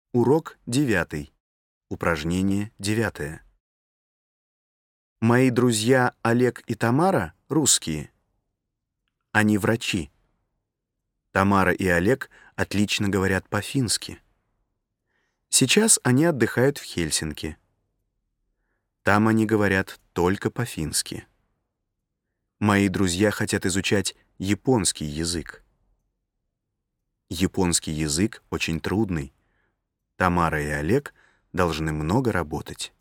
Урок 9. Упражнение 9. Мои друзья Олег и Тамара русские. Они врачи. Тамара и Олег отлично говорят по-фински. Сейчас они отдыхают в Хельсинки. Там они говорят только по-фински. Мои друзья хотят изучать японский язык. Японский язык очень трудный. Тамара и Олег должны много работать.